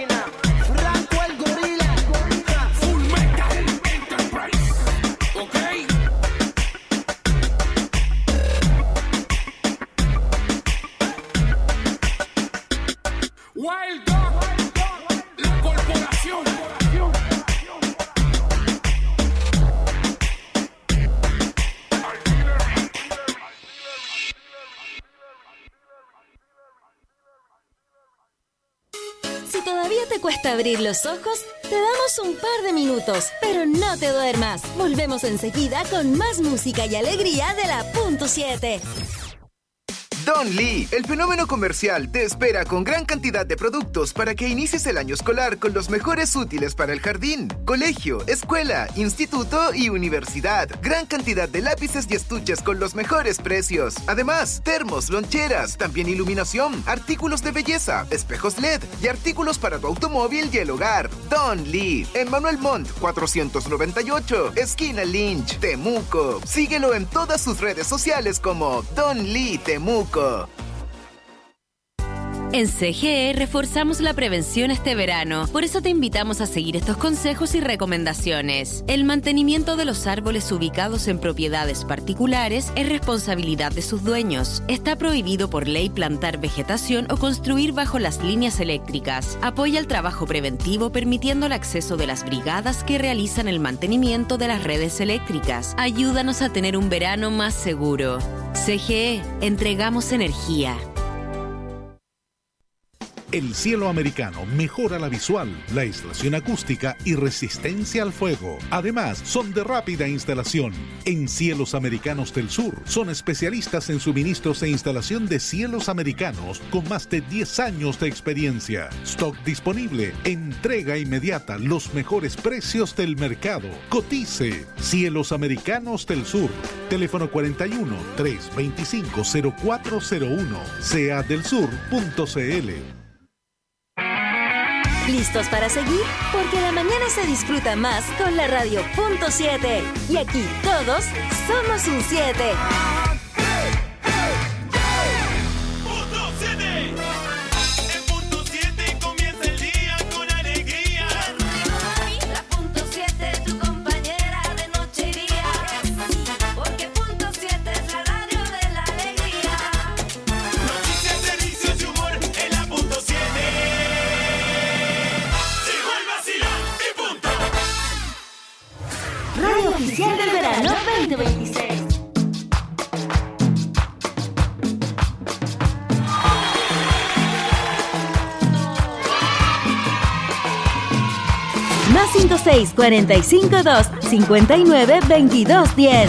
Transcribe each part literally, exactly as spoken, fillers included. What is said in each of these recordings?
máquina. Franco el gorila. Full Metal Enterprise. Ok. Wild Dog, la corporación. Si todavía te cuesta abrir los ojos, te damos un par de minutos, pero no te duermas. Volvemos enseguida con más música y alegría de la punto siete. Don Lee, el fenómeno comercial, te espera con gran cantidad de productos para que inicies el año escolar con los mejores útiles para el jardín, colegio, escuela, instituto y universidad. Gran cantidad de lápices y estuches con los mejores precios. Además, termos, loncheras, también iluminación, artículos de belleza, espejos L E D y artículos para tu automóvil y el hogar. Don Lee, en Manuel Montt cuatrocientos noventa y ocho, esquina Lynch, Temuco. Síguelo en todas sus redes sociales como Don Lee Temuco. En C G E reforzamos la prevención este verano, por eso te invitamos a seguir estos consejos y recomendaciones. El mantenimiento de los árboles ubicados en propiedades particulares es responsabilidad de sus dueños. Está prohibido por ley plantar vegetación o construir bajo las líneas eléctricas. Apoya el trabajo preventivo permitiendo el acceso de las brigadas que realizan el mantenimiento de las redes eléctricas. Ayúdanos a tener un verano más seguro. C G E, entregamos energía. El cielo americano mejora la visual, la aislación acústica y resistencia al fuego. Además, son de rápida instalación. En Cielos Americanos del Sur, son especialistas en suministros e instalación de cielos americanos con más de diez años de experiencia. Stock disponible, entrega inmediata, los mejores precios del mercado. Cotice. Cielos Americanos del Sur. Teléfono cuarenta y uno, trescientos veinticinco, cero cuatro cero uno. C A del sur punto c l. ¿Listos para seguir? Porque la mañana se disfruta más con la radio punto siete. Y aquí todos somos un siete. Oficial del verano veinte veintiséis. Más cinco seis, cuarenta y cinco dos, cincuenta y nueve, veintidós diez.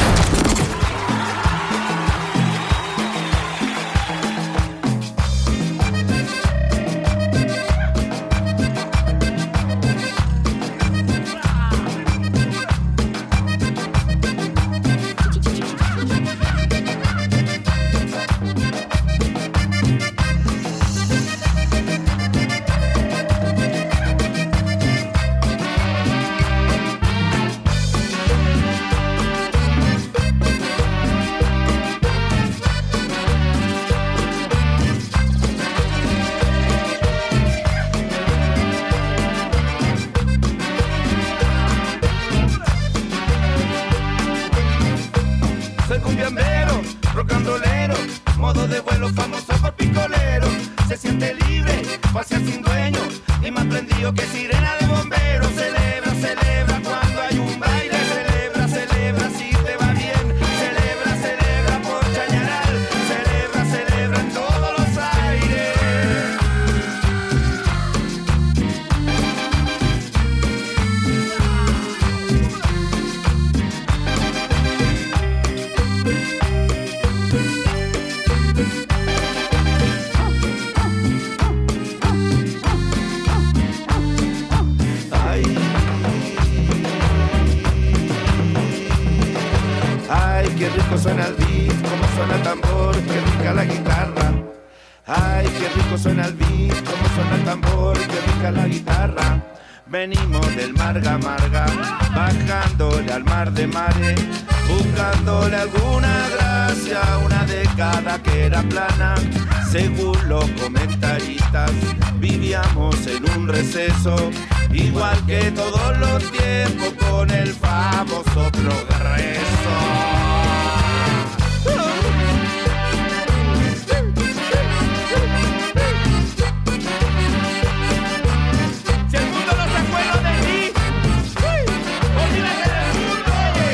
Venimos del Marga Marga, bajándole al mar de mares, buscándole alguna gracia a una década que era plana. Según los comentaristas, vivíamos en un receso, igual que todos los tiempos, con el famoso progreso. Si el mundo no se acuerda de mí, olvídate del mundo,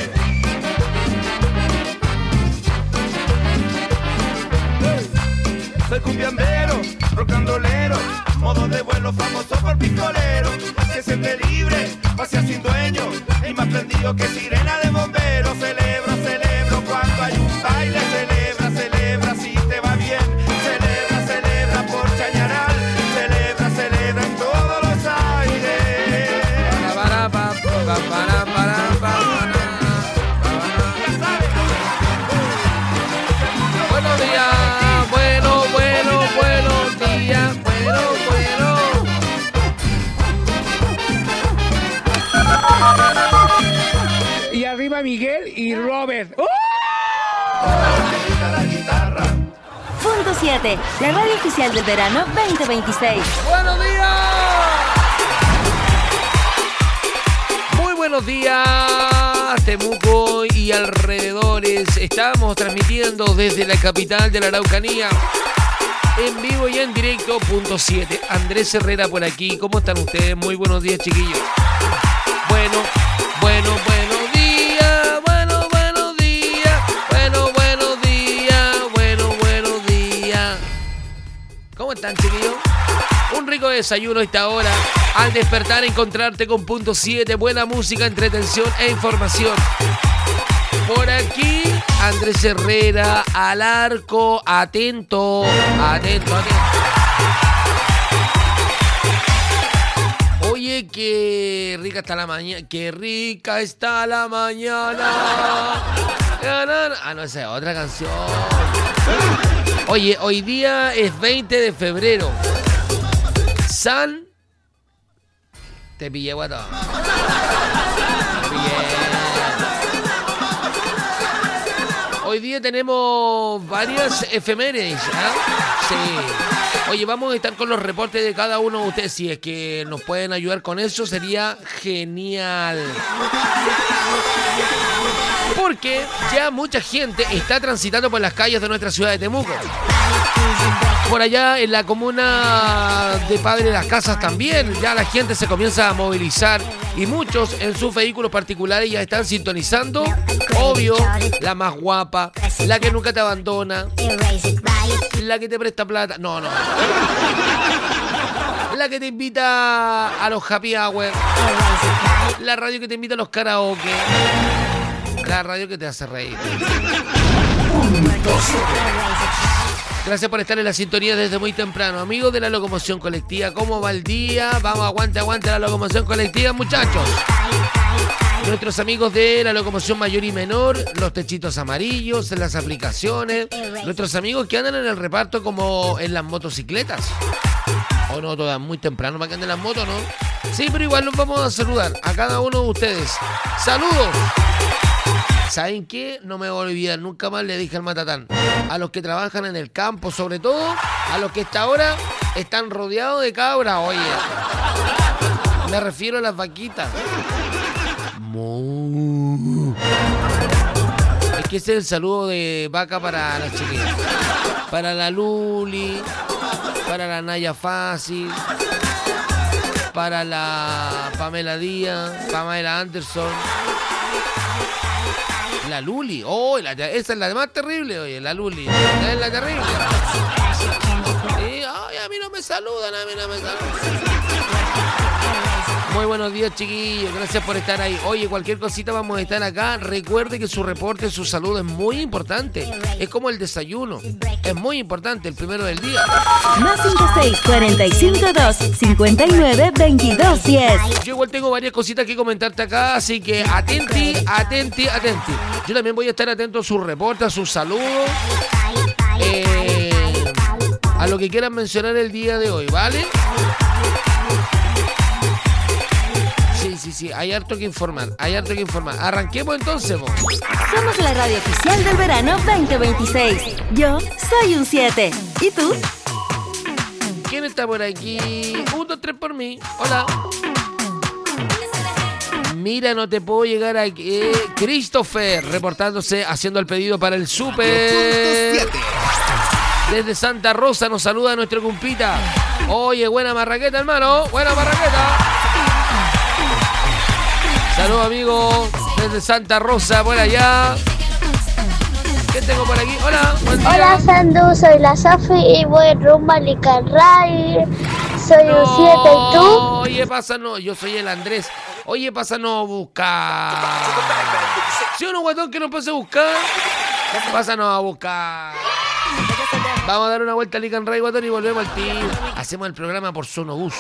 oye. Soy cumbiambero, rock and rollero, modo de vuelo famoso por pistolero. Se siente libre, pasea sin dueño y más prendido que sirena de bombero. Celebro, celebro cuando hay un baile. Celebra, celebra si te va bien. Celebra, celebra por Chañaral. Celebra, celebra en todos los aires. Para, para, para, para, para, para. Buenos días, bueno, bueno, buenos días, bueno, bueno. Y arriba Miguel y Robert. ¡Uh! Punto siete, la radio oficial del verano veinte veintiséis. ¡Buenos días! Muy buenos días, Temuco y alrededores. Estamos transmitiendo desde la capital de la Araucanía. En vivo y en directo, punto siete. Andrés Herrera por aquí. ¿Cómo están ustedes? Muy buenos días, chiquillos. Bueno, bueno, buenos días. Bueno, buenos días. Bueno, buenos días. Bueno, buenos días. ¿Cómo están, chiquillos? Un rico desayuno a esta hora. Al despertar, encontrarte con punto siete. Buena música, entretención e información. Por aquí, Andrés Herrera, al arco, atento, atento, atento. Oye, qué rica está la mañana, qué rica está la mañana. Ah, no, esa es otra canción. Oye, hoy día es veinte de febrero. San... Te pillé, guatón. Te pillé. Hoy día tenemos varias efemérides, ¿eh? Sí. Oye, vamos a estar con los reportes de cada uno de ustedes. Si es que nos pueden ayudar con eso, sería genial. Porque ya mucha gente está transitando por las calles de nuestra ciudad de Temuco. Por allá en la comuna de Padre de las Casas también, ya la gente se comienza a movilizar y muchos en sus vehículos particulares ya están sintonizando. Obvio, la más guapa, la que nunca te abandona, la que te presta plata. No, no. La que te invita a los happy hour. La radio que te invita a los karaoke. La radio que te hace reír. Gracias por estar en la sintonía desde muy temprano. Amigos de la locomoción colectiva, ¿cómo va el día? Vamos, aguante, aguante la locomoción colectiva, muchachos. Nuestros amigos de la locomoción mayor y menor, los techitos amarillos, las aplicaciones. Nuestros amigos que andan en el reparto como en las motocicletas. O no, todas muy temprano para que anden las motos, ¿no? Sí, pero igual los vamos a saludar a cada uno de ustedes. ¡Saludos! ¿Saben qué? No me voy a olvidar, nunca más le dije al Matatán. A los que trabajan en el campo, sobre todo, a los que hasta ahora están rodeados de cabras, oye. Me refiero a las vaquitas. Mu. Es que ese es el saludo de vaca para las chiquillas. Para la Luli, para la Naya Fácil, para la Pamela Díaz, Pamela Anderson. La Luli, oh, la, esa es la más terrible, oye, la Luli, esa es la terrible. Sí, ay, a mí no me saludan, a mí no me saludan. Muy buenos días, chiquillos, gracias por estar ahí. Oye, cualquier cosita vamos a estar acá. Recuerde que su reporte, su salud es muy importante. Es como el desayuno, es muy importante, el primero del día. Más cinco seis, cuarenta y cinco dos, cincuenta y nueve, veintidós diez. Yo igual tengo varias cositas que comentarte acá, así que atenti, atenti, atenti. Yo también voy a estar atento a sus reportes, a sus saludos, eh, a lo que quieran mencionar el día de hoy, ¿vale? Sí, sí, sí, hay harto que informar, hay harto que informar. Arranquemos entonces, vos. Somos la radio oficial del verano veinte veintiséis. Yo soy un siete. ¿Y tú? ¿Quién está por aquí? Un, dos, tres por mí. Hola. Mira, no te puedo llegar aquí. Eh, Christopher, reportándose, haciendo el pedido para el súper. Desde Santa Rosa nos saluda nuestro compita. Oye, buena marraqueta, hermano. Buena marraqueta. Saludos, amigos. Desde Santa Rosa, por allá. ¿Qué tengo por aquí? Hola, buen día. Hola, Sandu, soy la Sofi y voy rumbo a Licanray. Soy No, un siete, ¿y tú? Oye, pásanos. Yo soy el Andrés. Oye, pásanos a buscar. ¿Sí o no, guatón, que nos pase a buscar? Pásanos a buscar. Vamos a dar una vuelta a Licanray, guatón, y volvemos al tiro. Hacemos el programa por Sonobús.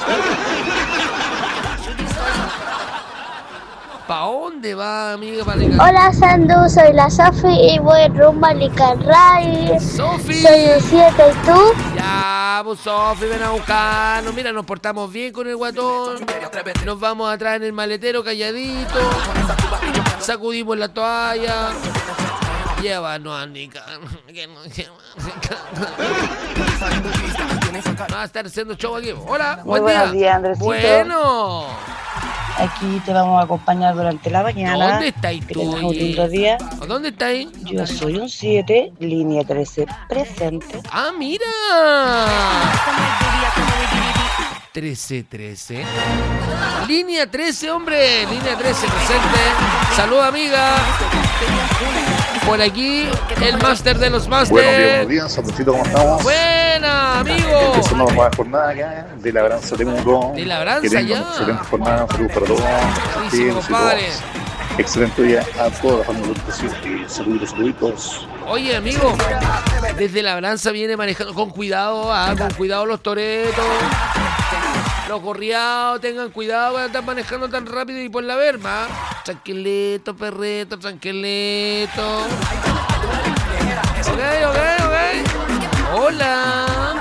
¿Para dónde va, amiga? ¿Para Licanray? Hola, Sandu, soy la Sofi y voy rumbo a Licanray. Sofi. Soy un siete, ¿y tú? Ya, pues Sofi, ven a buscarnos. Mira, nos portamos bien con el guatón. Nos vamos atrás en el maletero calladito. Sacudimos la toalla. Llévanos a Nica. Que no lleva Va a estar haciendo show aquí. Hola, Muy buen buenos día. días, Andresito. Bueno. Aquí te vamos a acompañar durante la mañana. ¿Dónde estáis Que tú, tengas un oye? lindo día. ¿Dónde estáis? Yo soy un siete, línea trece, presente. ¡Ah, mira! trece trece. Línea trece, hombre. Línea trece presente. Salud, amiga. Por aquí, el máster de los másters. Buenos días, buenos días, Sanducito, ¿cómo estamos? Buena, amigo. Empezando una nueva jornada acá, de labranza Temuco. De labranza, que tengan ya. una excelente jornada, saludos para todos. Buenísimo, compadre. Excelente día a toda la familia y saluditos, saluditos. Oye, amigo, desde labranza viene manejando con cuidado, ah, con cuidado los toretos. Los gorriados, tengan cuidado cuando están manejando tan rápido y por la verma. Tranquilito, perrito, tranquilito. Ok, ok, ok. Hola.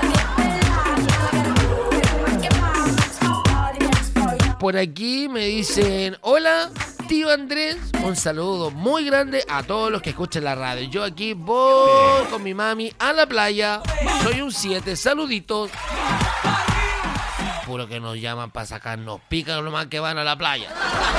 Por aquí me dicen, hola, tío Andrés. Un saludo muy grande a todos los que escuchan la radio. Yo aquí voy con mi mami a la playa. Soy un siete, saluditos. Puro que nos llaman para sacarnos pican nomás que van a la playa.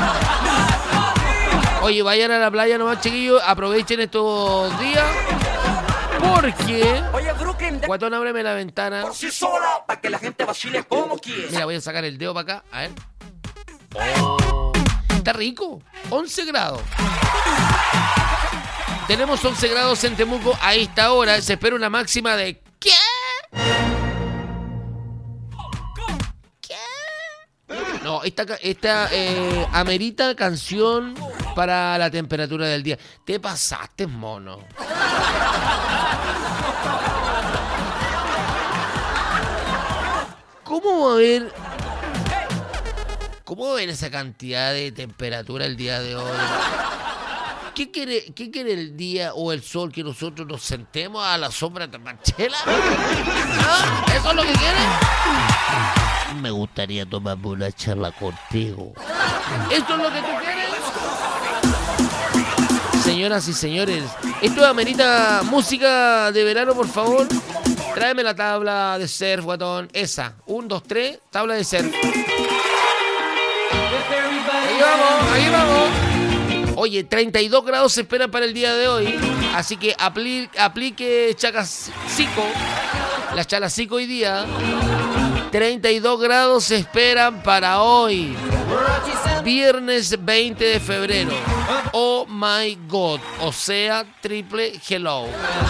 Oye, vayan a la playa nomás, chiquillos. Aprovechen estos días. Porque... Guatón, ábreme la ventana. Por sí sola, para que la gente vacile como quiera. Mira, voy a sacar el dedo para acá. A ver. Oh, está rico. once grados. Tenemos once grados en Temuco a esta hora. Se espera una máxima de... ¿Qué? No, esta, esta eh, amerita canción para la temperatura del día. Te pasaste, mono. ¿Cómo va a haber... ¿Cómo va a haber esa cantidad de temperatura el día de hoy? ¿Qué quiere, qué quiere el día o el sol que nosotros nos sentemos a la sombra de Marchela? ¿Ah? ¿Eso es lo que quiere? Me gustaría tomarme una charla contigo. ¿Esto es lo que tú quieres? Señoras y señores, esto amerita música de verano, por favor. Tráeme la tabla de surf, guatón. Esa. Un, dos, tres. Tabla de surf. Ahí vamos, ahí vamos. Oye, treinta y dos grados se esperan para el día de hoy. Así que aplique, aplique Chalacico. La Chalacico hoy día. treinta y dos grados se esperan para hoy. Viernes veinte de febrero. Oh my God. O sea, triple hello.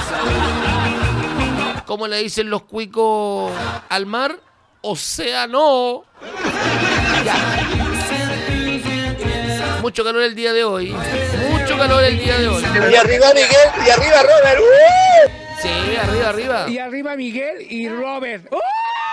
¿Cómo le dicen los cuicos al mar? O sea, no. Ya. Mucho calor el día de hoy. Mucho calor el día de hoy. Y arriba Miguel, y arriba Robert. ¡Uh! Sí, arriba, arriba. Y arriba Miguel y Robert. ¡Uh!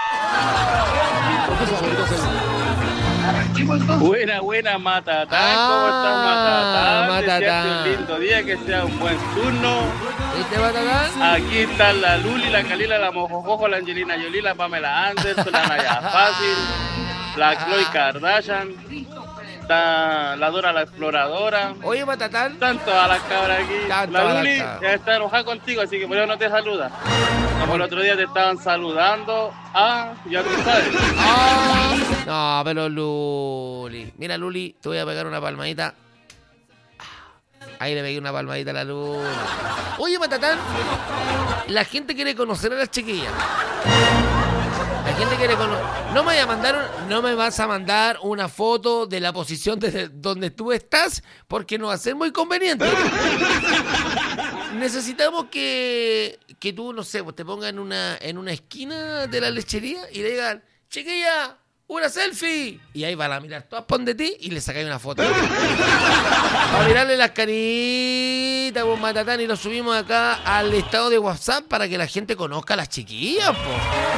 Buena, buena, Matatán. Ah, ¿Cómo estás, Matatán? Matatán. Desearte un lindo día, que sea un buen turno. ¿Viste, Matatán? Aquí están la Luli, la Calila, la Mojojojo, la Angelina Jolie, la Pamela Anderson, la Naya Fácil, la Khloe Kardashian. está la Dora la Exploradora. Oye, Matatán. Están todas las cabras aquí. Están la todas Luli las cabras. ya está enojada contigo, así que por eso no te saluda. Como el otro día te estaban saludando. Ah, ya tú sabes. Ah, no, pero Luli. Mira, Luli, te voy a pegar una palmadita. Ahí le pegué una palmadita a la Luli. Oye, Matatán, la gente quiere conocer a las chiquillas. La gente quiere conocer. No me, voy a mandar un- no me vas a mandar una foto de la posición desde donde tú estás, porque no va a ser muy conveniente. Necesitamos que, que tú, no sé, pues te pongas en una, en una esquina de la lechería y le digan, chiquilla, una selfie. Y ahí van a mirar todas pon de ti y le sacáis una foto. Para mirarle las caritas, pues, Matatán, y lo subimos acá al estado de WhatsApp para que la gente conozca a las chiquillas, po.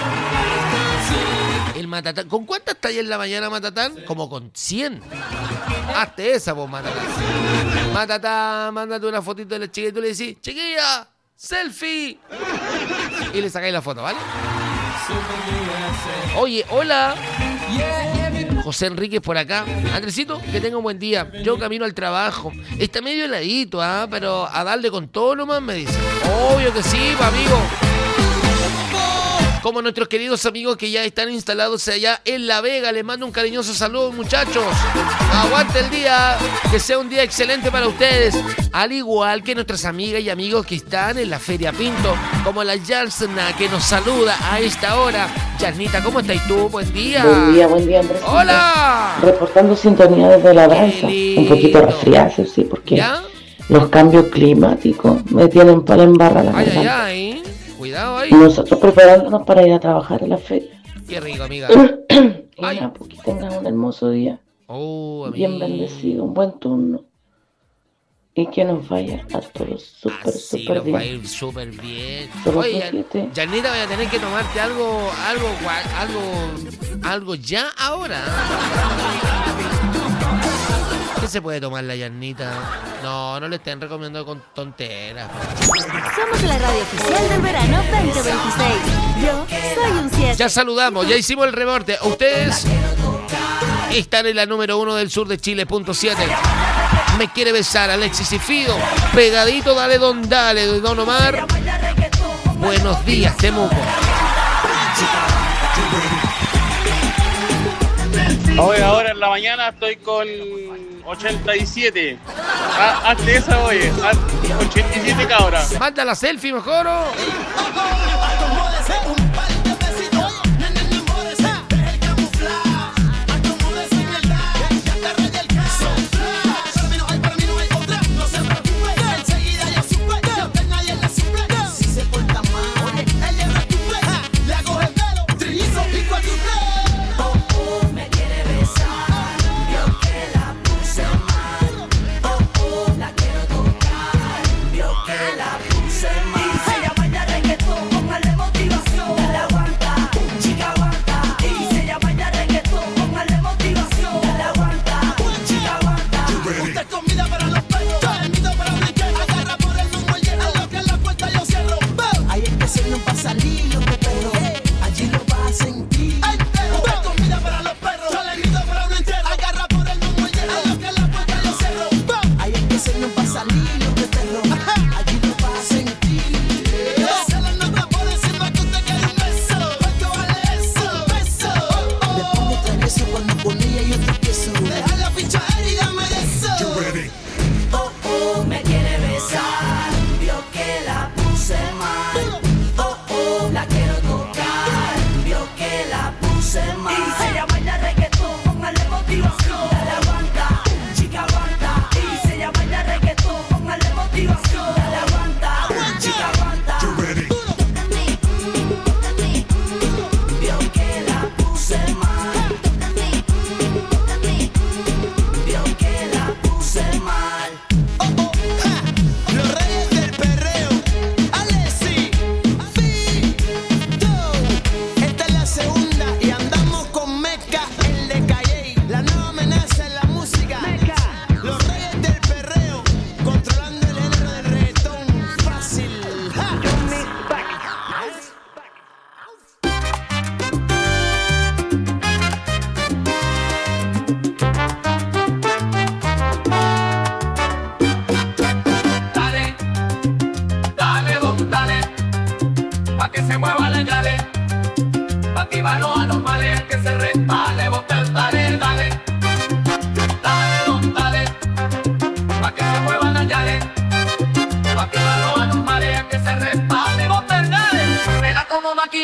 El Matatán. ¿Con cuántas estás en la mañana, Matatán? Como con cien. Hazte esa, pues, Matatán. Matatán, mándate una fotito de la chiquilla y tú le decís, chiquilla, selfie. Y le sacáis la foto, ¿vale? Oye, hola. José Enríquez por acá. Andresito, que tenga un buen día. Yo camino al trabajo. Está medio heladito, ¿ah? Pero a darle con todo nomás, me dice. Obvio que sí, pa' amigo. Como nuestros queridos amigos que ya están instalados allá en La Vega. Les mando un cariñoso saludo, muchachos. Aguante el día. Que sea un día excelente para ustedes. Al igual que nuestras amigas y amigos que están en la Feria Pinto. Como la Yarsna, que nos saluda a esta hora. Yarnita, ¿cómo estás tú? Buen día. Buen día, buen día, Andrés. ¡Hola! Reportando sintonía desde la danza. Un poquito resfriado, sí, porque ¿Ya? los cambios climáticos me tienen para embarrar la Ay, ay, garganta. ay. Cuidado ahí. Y nosotros preparándonos para ir a trabajar en la feria. Qué rico, amiga. Y nada, pues que tengan un hermoso día. Oh, bien amiga. bendecido, un buen turno. Y que nos vaya a todos súper, Sí, súper nos va a bien. ir súper bien. Solo Oye, que siete. Janita, voy a tener que tomarte algo, algo, gua- algo, algo ya ahora. ¿Qué se puede tomar la Janita? No, no le estén recomendando con tonteras. Somos la radio oficial del verano veinte veintiséis. Yo soy un siete. Ya saludamos, ya hicimos el reporte. Ustedes están en la número uno del sur de Chile, punto siete. Me quiere besar, Alexis y Fido. Pegadito, dale don dale, de Don Omar. Buenos días, Temuco. Hoy ahora en la mañana estoy con ochenta y siete. Ah, hazte esa, oye. haz ochenta y siete cabras. Manda la selfie mejor. ¿O?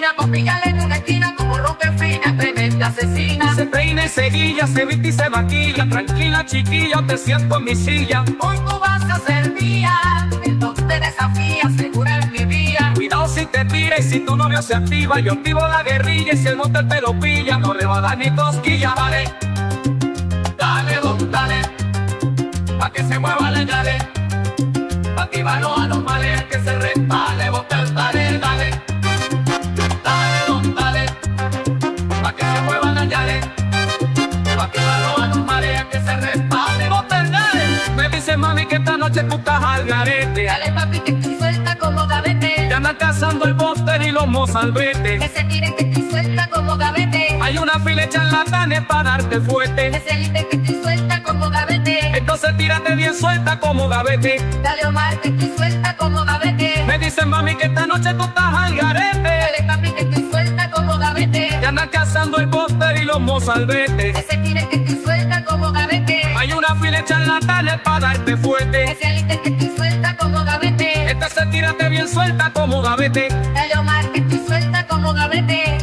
China, por pillarle en una esquina como rompe fina, tremenda asesina. Se peina y se guilla, se viste y se maquilla. Tranquila chiquilla, te siento en mi silla. Hoy tú vas a ser mía, entonces te desafía, segura en mi vía. Cuidado si te tira y si tu novio se activa. Yo activo la guerrilla y si el motel te lo pilla, no le va a dar ni cosquilla, dale. Dale, don, dale, pa' que se mueva, le dale. Pa' activar los anormales, que se respale, botel, dale, dale. Dale, don, dale, pa' que se muevan las llaves. Pa' activar los anormales, que se respale, botel, dale. Me dice mami que esta noche tú estás al garete. Dale papi que estoy suelta como gavete. Ya andan cazando el bóster y los mozalbetes. Que se tiren que estoy suelta como gavete. Hay una fila de charlatanes para darte fuerte. Que se grite que estoy suelta como gavete. Entonces tírate bien suelta como gavete. Dale Omar que estoy suelta como gavete. Me dicen mami que esta noche tú estás al garete. Dale papi que estoy suelta como gavete. Ya andan cazando el bóster y los mozalbetes. Que se tiren que estoy suelta como gavete. Hay una fila de charlatanes para darte fuerte. Que se grite que estoy suelta como gavete. Entonces tírate bien suelta como gavete. Dale Omar que estoy suelta como gavete.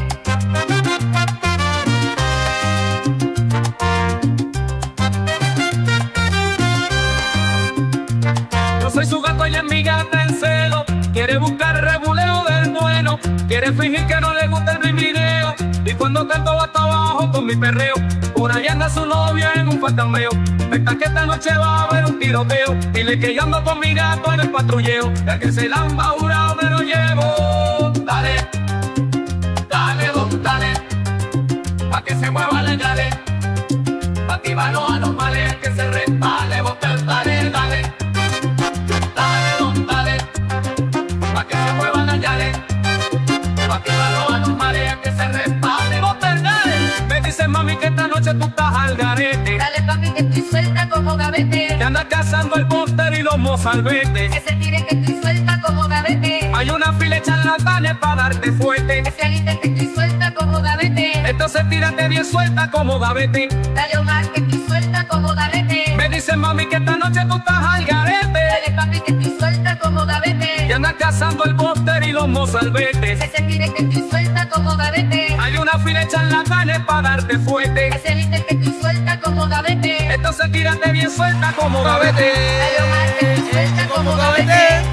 Yo soy su gato y es mi gata en celo. Quiere buscar el rebuleo del bueno. Quiere fingir que no le gusta mi video. Y cuando canto va hasta abajo con mi perreo. Por ahí anda su novio en un fantameo. Esta que esta noche va a haber un tiroteo. Dile que yo ando con mi gato en el patrulleo. Ya que se la han bajurado me lo llevo. Dale, dale, don, dale. Pa' que se mueva la llave. Pa' activar los anormales, que se respale, botel, dale, dale. Dale, don, dale. Pa' que se mueva la llave. Pa' activar los anormales, que se respale, botel, dale. Me dice mami que esta noche tú estás al garete. Dale papi que estoy suelta como gavete. Que anda cazando el póster y los mozalbetes. Que se tire que estoy suelta como gavete. Hay una fila de charlatanes para darte fuerte. Que se grite que estoy suelta como gavete. Entonces tírate bien suelta como gavete. Dale Omar que estoy suelta como gavete. Me dicen mami que esta noche tú estás al garete. Dale papi que estoy suelta como gavete. Que anda cazando el póster y los mozalbetes. Que se tire que estoy suelta como gavete. Hay una fila de charlatanes para darte fuerte. Que se grite que estoy suelta como gavete. Entonces tírate bien suelta como gavete. Dale Omar que estoy suelta como gavete.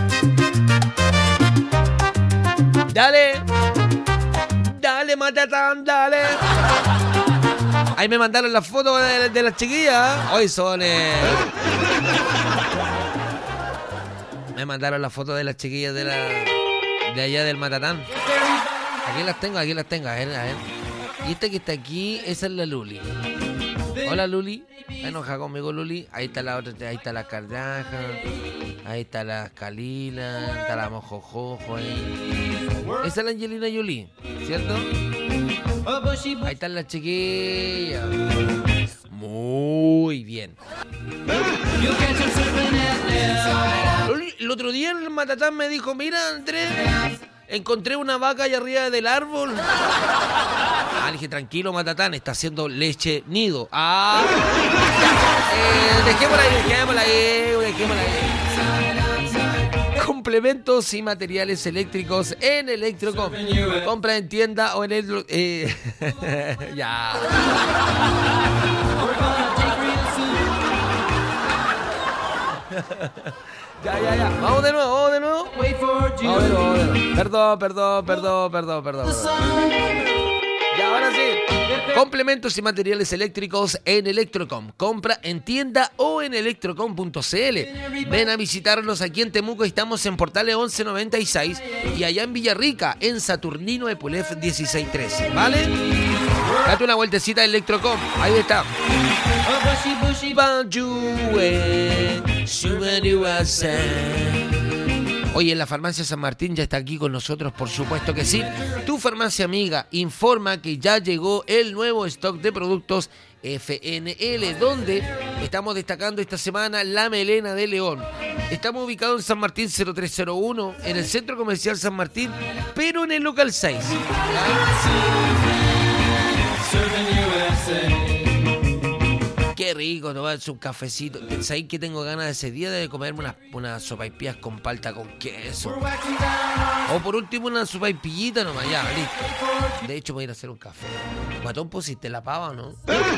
Dale. Dale, Matatán, dale. Ahí me mandaron las fotos de, de las chiquillas. Hoy son... Eh... Me mandaron las fotos de las chiquillas de la de allá del Matatán. Aquí las tengo, aquí las tengo. A ver, a ver. Y esta que está aquí, esa es la Luli. Hola, Luli. Enoja conmigo, Luli. Ahí está la otra, ahí está la Cardaja. Ahí está la Kalila. Está la Mojojojo ahí. Esa es la Angelina Jolie, ¿cierto? Ahí están las chiquillas. Muy bien. El otro día el Matatán me dijo, mira, Andrés, encontré una vaca allá arriba del árbol. Ah, le dije, tranquilo, Matatán, está haciendo leche nido. Ah, eh, dejémosla ahí, dejémosla ahí, dejémosla ahí. Complementos y materiales eléctricos en Electrocom. Compra en tienda o en el... Eh, ya. Ya, ya, ya. Vamos de nuevo, vamos de nuevo. Vamos de nuevo, vamos de nuevo. Perdón, perdón, perdón, perdón, perdón. Ya, ahora sí. Complementos y materiales eléctricos en Electrocom. Compra en tienda o en electrocom punto c l. Ven a visitarnos aquí en Temuco. Estamos en Portales once noventa y seis y allá en Villarrica, en Saturnino Epulef dieciséis trece. ¿Vale? Date una vueltecita a Electrocom. Ahí está. Oye, en la farmacia San Martín ya está aquí con nosotros, por supuesto que sí. Tu farmacia amiga informa que ya llegó el nuevo stock de productos F N L, donde estamos destacando esta semana la melena de león. Estamos ubicados en San Martín cero tres cero uno, en el Centro Comercial San Martín, pero en el local seis. Qué rico tomarse un cafecito. ¿Sabéis que tengo ganas de ese día de comerme unas, unas sopaipillas con palta con queso? O por último una sopaipillita nomás, ya, listo. De hecho voy a ir a hacer un café. Guatón, ¿pusiste la pava o no?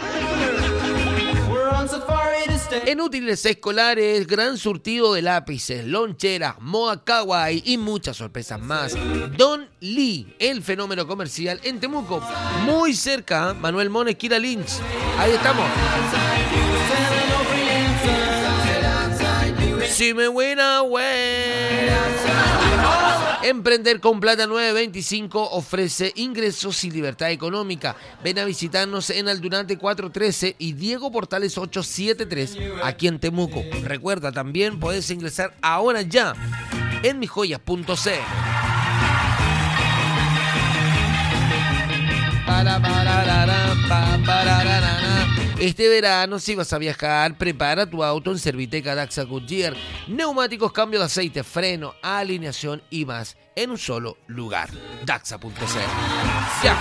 En útiles escolares, gran surtido de lápices, loncheras, moda kawaii y muchas sorpresas más. Don Lee, el fenómeno comercial en Temuco, muy cerca, Manuel Mon, esquina Lynch. Ahí estamos. Si me went away. Emprender con Plata nueve veinticinco ofrece ingresos y libertad económica. Ven a visitarnos en Aldunate cuatrocientos trece y Diego Portales ochocientos setenta y tres, aquí en Temuco. Recuerda, también puedes ingresar ahora ya en mijoyas punto c l. Este verano, si vas a viajar, prepara tu auto en Serviteca Daxa Goodyear. Neumáticos, cambio de aceite, freno, alineación y más en un solo lugar. Daxa punto c l. Ya.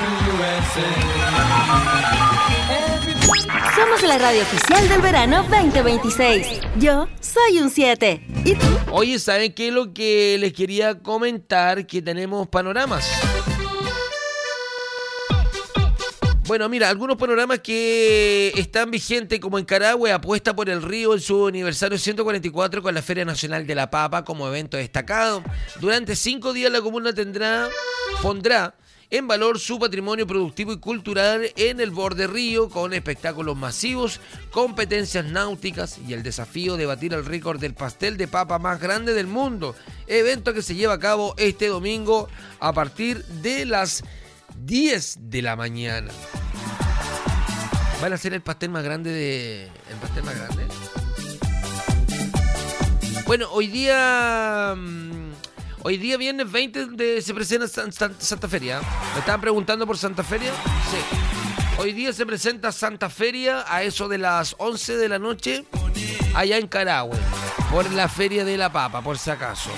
Somos la radio oficial del verano veinte veintiséis. Yo soy un siete. ¿Y tú? Oye, ¿saben qué es lo que les quería comentar? Que tenemos panoramas. Bueno, mira, algunos panoramas que están vigentes, como en Carahue, apuesta por el río en su aniversario ciento cuarenta y cuatro con la Feria Nacional de la Papa como evento destacado. Durante cinco días la comuna tendrá, pondrá en valor su patrimonio productivo y cultural en el borde río, con espectáculos masivos, competencias náuticas y el desafío de batir el récord del pastel de papa más grande del mundo. Evento que se lleva a cabo este domingo a partir de las diez de la mañana. ¿Van a hacer el pastel más grande de... el pastel más grande? Bueno, hoy día... Hoy día viernes veinte de, se presenta Santa, Santa Feria. ¿Me estaban preguntando por Santa Feria? Sí. Hoy día se presenta Santa Feria a eso de las once de la noche allá en Carahue, por la Feria de la Papa, por si acaso.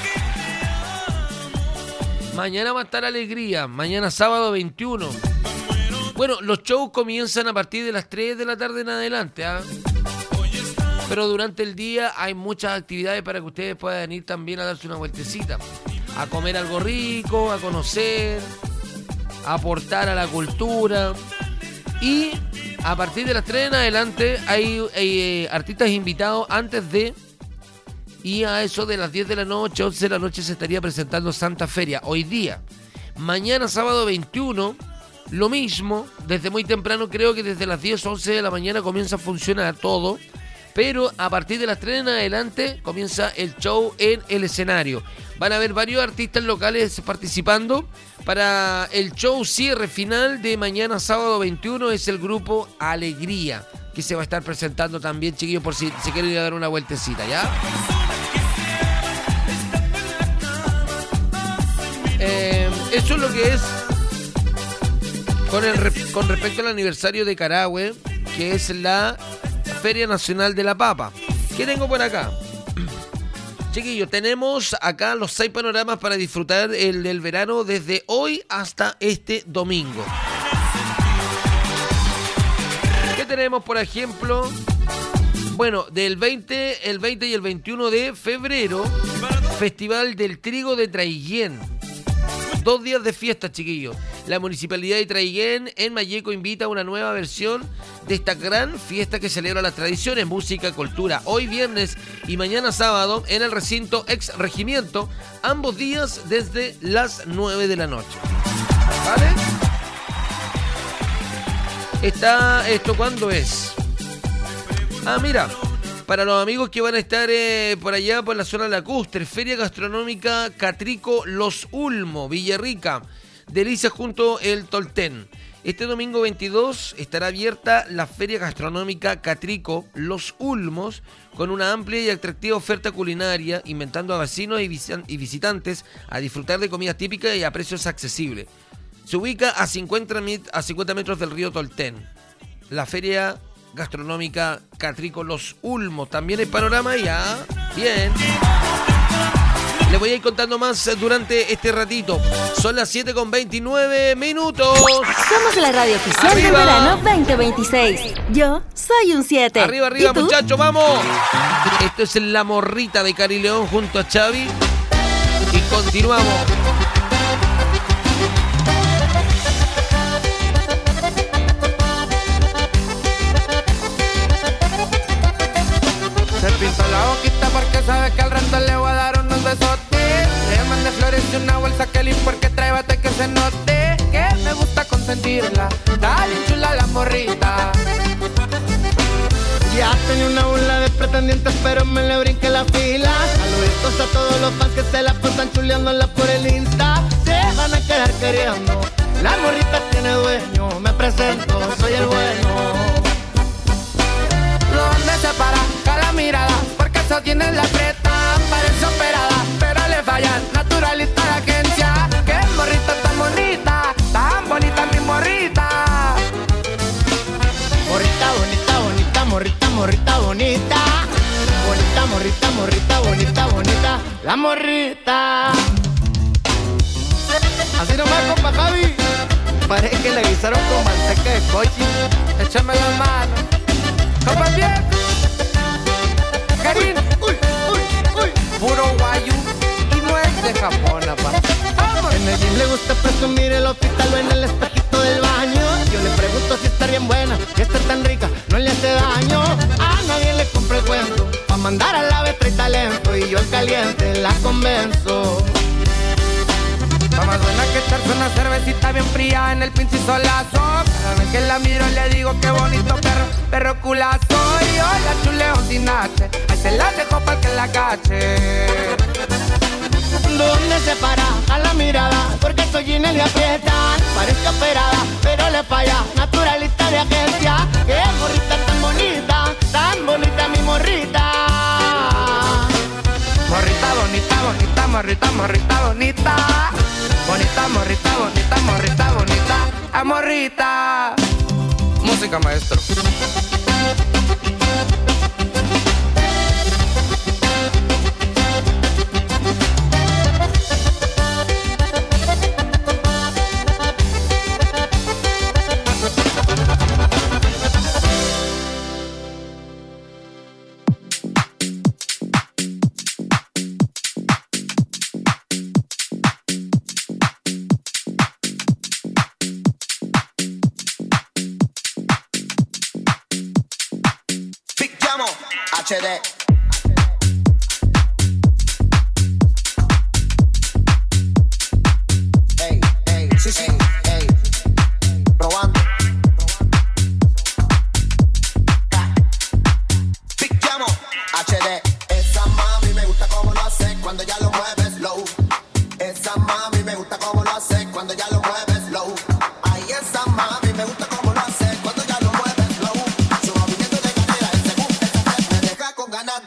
Mañana va a estar alegría, mañana sábado veintiuno. Bueno, los shows comienzan a partir de las tres de la tarde en adelante, ¿eh? Pero durante el día hay muchas actividades para que ustedes puedan ir también a darse una vueltecita, a comer algo rico, a conocer, a aportar a la cultura. Y a partir de las tres en adelante hay, hay eh, artistas invitados antes de... Y a eso de las diez de la noche, once de la noche se estaría presentando Santa Feria. Hoy día, mañana sábado veintiuno, lo mismo, desde muy temprano, creo que desde las diez o once de la mañana comienza a funcionar todo. Pero a partir de las tres en adelante comienza el show en el escenario. Van a haber varios artistas locales participando. Para el show cierre final de mañana sábado veintiuno es el grupo Alegría, que se va a estar presentando también, chiquillos, por si se quieren ir a dar una vueltecita, ¿ya? Eh, eso es lo que es con, el, con respecto al aniversario de Carahue, que es la Feria Nacional de la Papa. ¿Qué tengo por acá? Chiquillos, tenemos acá los seis panoramas para disfrutar el del verano desde hoy hasta este domingo. ¿Qué tenemos, por ejemplo? Bueno, del veinte, el veinte y el veintiuno de febrero, Festival del Trigo de Traiguén. Dos días de fiesta, chiquillos. La Municipalidad de Traiguén en Malleco invita a una nueva versión de esta gran fiesta que celebra las tradiciones, música, cultura. Hoy viernes y mañana sábado en el recinto Ex Regimiento, ambos días desde las nueve de la noche. ¿Vale? Está esto, ¿cuándo es? Ah, mira, para los amigos que van a estar eh, por allá, por la zona lacustre, Feria Gastronómica Catrico Los Ulmos, Villarrica, Delicias junto el Tolten. Este domingo veintidós estará abierta la Feria Gastronómica Catrico Los Ulmos con una amplia y atractiva oferta culinaria, inventando a vecinos y visitantes a disfrutar de comidas típicas y a precios accesibles. Se ubica a cincuenta metros del río Tolten. La Feria Gastronómica Catrico Los Ulmos. También el panorama ya. Bien. Les voy a ir contando más durante este ratito. Son las siete con veintinueve minutos. Somos la radio oficial Arriba. del verano veinte veintiséis. Yo soy un siete. Arriba, arriba, ¿Y tú? muchachos, vamos. Esto es La Morrita de Cari León junto a Xavi. Y continuamos. Se pintó la boquita porque sabe que al rato le voy a dar unos besotes. Le mandé flores y una bolsa que le porque trae bate que se note que me gusta consentirla. Está bien chula la morrita. Ya tenía una bola de pretendientes, pero me le brinqué la fila. Saluditos a todos los fans que se la pasan chuleándola por el Insta. Se van a quedar queriendo. La morrita tiene dueño. Me presento, soy el bueno. Donde se para, cada mirada, porque eso tiene la preta. Parece operada, pero le fallan. Naturalista de agencia. Que morrita tan bonita, tan bonita mi morrita. Morrita bonita, bonita, morrita, morrita bonita. Bonita, morrita, morrita, bonita, bonita. La morrita. Así nomás, compa Javi. Parece que le guisaron con manteca de coche. Échame la mano. Compa bien. Karin. Uy, uy, uy. Puro guayu y no es de Japón, apa. En el gym le gusta presumir el hospital o en el espejito del baño. Yo le pregunto si está bien buena, que está tan rica, no le hace daño. A nadie le compra el cuento, pa' mandar a la vez trae talento. Y yo al caliente la convenzo. Va más buena que echarse una cervecita bien fría en el pinche solazo. Cada vez que la miro le digo qué bonito perro, perro culazo. Y yo la chuleo sin H, ahí se la dejo para que la cache. ¿Dónde se para a la mirada? Porque soy Ginel y aprietan. Parece operada, pero le falla. Naturalista de agencia. Qué morrita tan bonita, tan bonita mi morrita. Morrita bonita, bonita, morrita, morrita bonita. Bonita, morrita, bonita, morrita, bonita. A morrita. Música, maestro. H D. Ey, ey, sí, sí, ey, probando. Big Llamo, H D. Esa mami me gusta como lo hace cuando ya lo mueves slow. Esa mami me gusta como lo hace cuando ya lo mueves slow. Ay, esa mami me gusta como lo hace cuando ya lo mueves slow. Su movimiento de cadera, ese boom, esa me deja con ganas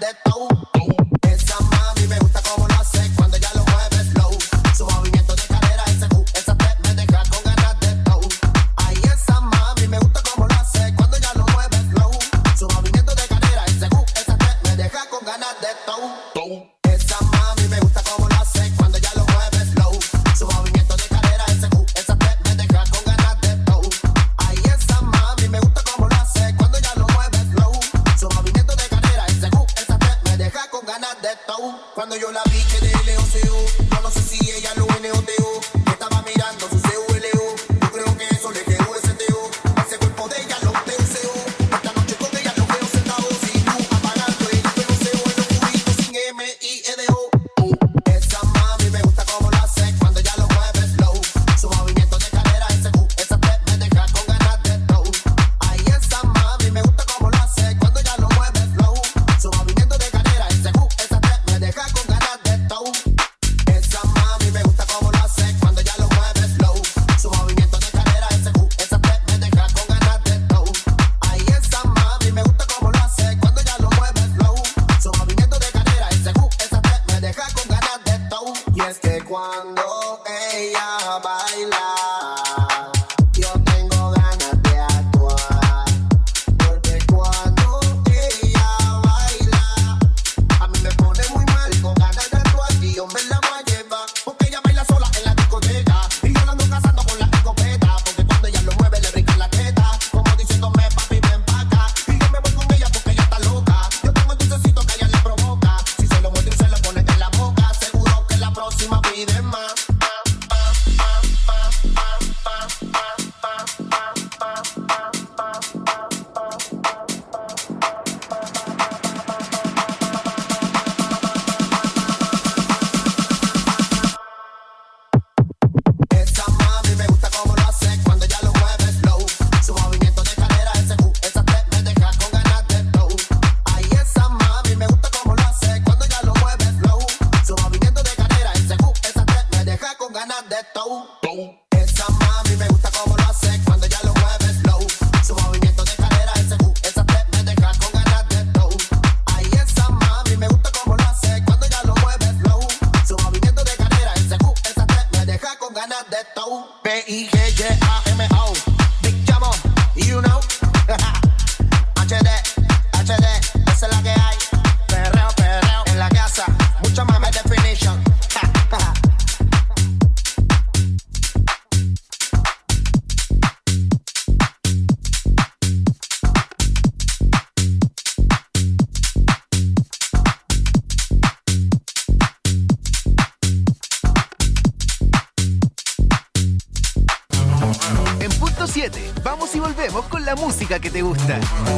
la música que te gusta.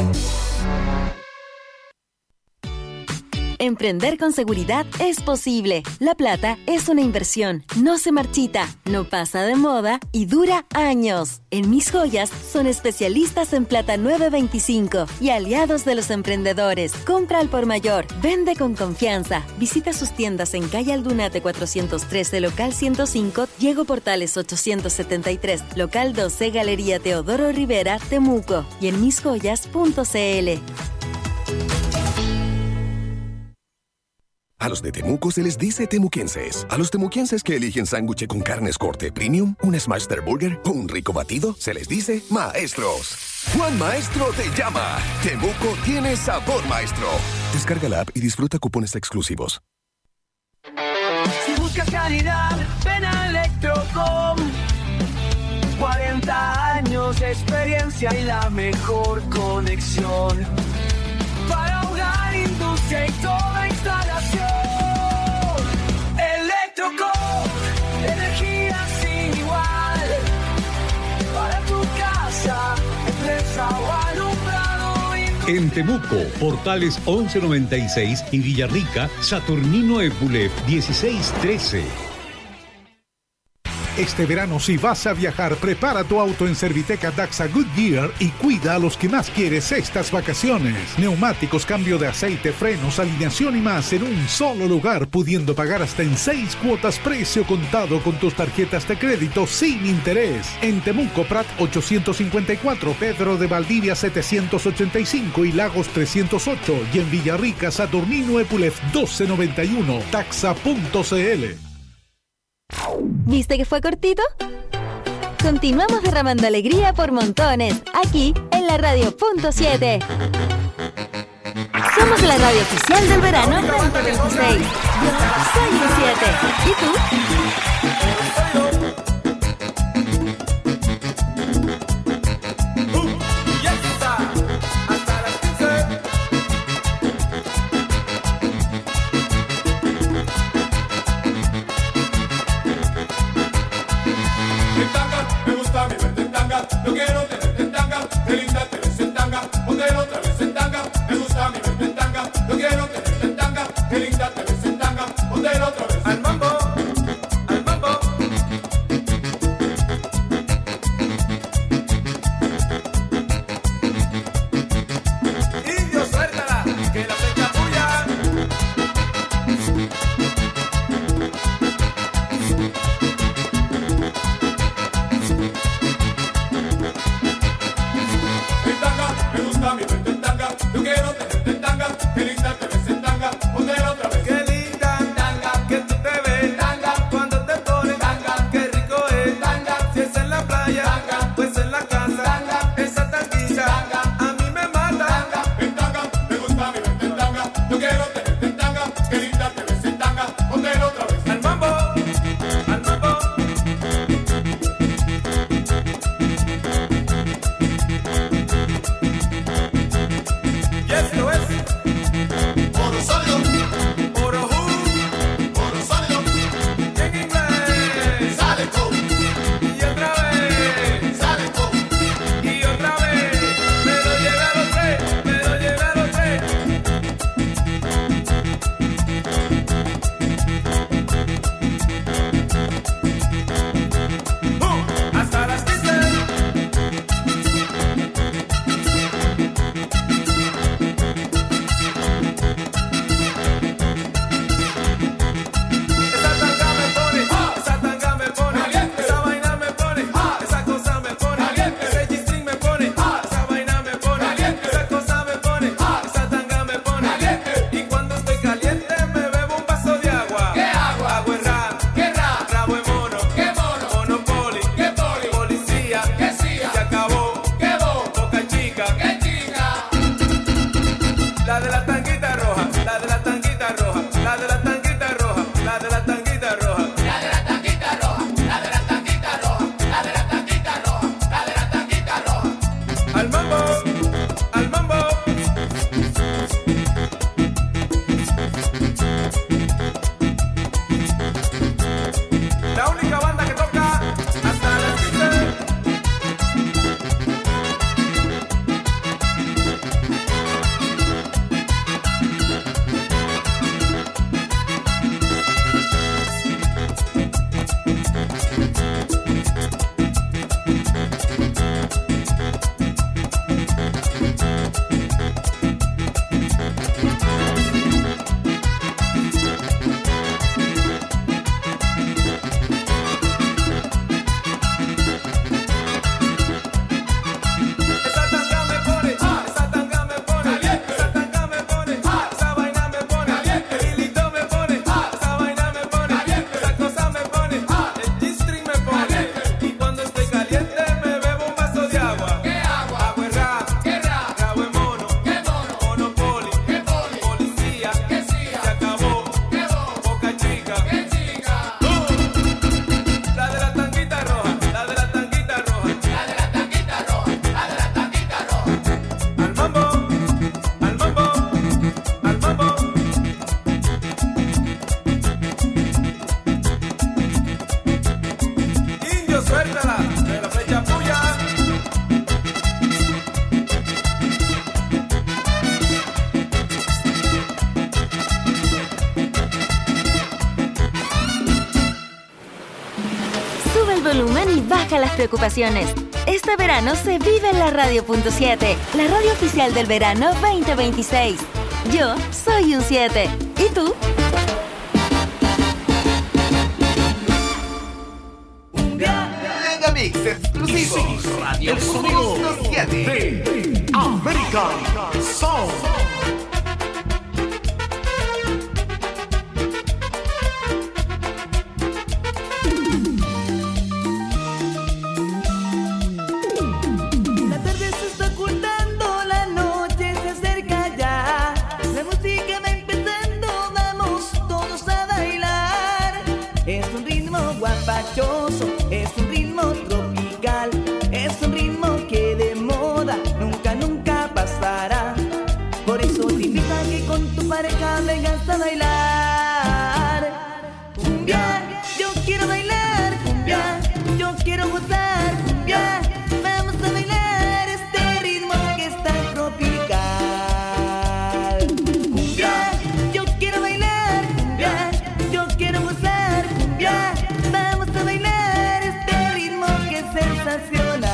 Emprender con seguridad es posible. La plata es una inversión, no se marchita, no pasa de moda y dura años. En Mis Joyas son especialistas en plata nueve veinticinco y aliados de los emprendedores. Compra al por mayor, vende con confianza. Visita sus tiendas en calle Aldunate cuatrocientos trece, local ciento cinco, Diego Portales ochocientos setenta y tres, local doce, Galería Teodoro Rivera, Temuco y en mis joyas punto c l. A los de Temuco se les dice temuquenses. A los temuquenses que eligen sándwich con carnes corte premium, un Smashster Burger o un rico batido, se les dice maestros. Juan Maestro te llama. Temuco tiene sabor maestro. Descarga la app y disfruta cupones exclusivos. Si buscas calidad, ven a Electrocom. cuarenta años de experiencia y la mejor conexión. Para hogar, industria y toda instalación. Electrocom, energía sin igual. Para tu casa, empresa o alumbrado. En Temuco, Portales once noventa y seis y Villarrica, Saturnino Epulef dieciséis trece. Este verano, si vas a viajar, prepara tu auto en Serviteca Daxa Goodyear y cuida a los que más quieres estas vacaciones. Neumáticos, cambio de aceite, frenos, alineación y más en un solo lugar, pudiendo pagar hasta en seis cuotas precio contado con tus tarjetas de crédito sin interés. En Temuco, Prat ochocientos cincuenta y cuatro, Pedro de Valdivia setecientos ochenta y cinco y Lagos trescientos ocho. Y en Villarrica, Saturnino Epulef doce noventa y uno, taxa punto c l. ¿Viste que fue cortito? Continuamos derramando alegría por montones, aquí en la Radio Punto siete. Somos la radio oficial del verano veinte veintiséis. Yo soy un siete. ¿Y tú? Yo quiero tenerte en tanga, qué linda te ves en tanga, póntelo otra vez en tanga, me gusta mi verte en tanga. Yo quiero tenerte en tanga, qué linda te ves en tanga, póntelo otra vez. Al mambo, al mambo. Indio, suéltala, que la fecha tuya. Mi verte en tanga, yo quiero tenerte en tanga, qué linda te ves en tanga, póntelo otra vez. Qué linda tanga, que tú te ves tanga, cuando te pones tanga, qué rico es tanga, si es en la playa tanga, pues en la casa tanga, esa tanguita tanga, a mí me mata tanga, en tanga, me gusta mi verte en tanga, yo quiero tenerte en tanga, qué linda te ves en tanga, póntelo otra vez. Al mambo, al mambo. Y esto es baja las preocupaciones. Este verano se vive en la radio punto siete, la radio oficial del verano veinte veintiséis. Yo soy un siete. ¿Y tú? Megamix exclusivo. Radio El sonido siete de American Sound. La tarde se está ocultando, la noche se acerca ya. La música va empezando, vamos todos a bailar. Es un ritmo guapachoso, es un ritmo tropical, es un ritmo que de moda nunca, nunca pasará. Por eso te invito a que con tu pareja vengas a bailar. Cumbia, yo quiero bailar, cumbia, yo quiero gozar, cumbia. Vamos a bailar este ritmo que está tropical. Cumbia, yo quiero bailar, cumbia, yo quiero gozar, cumbia. Vamos a bailar este ritmo que es sensacional.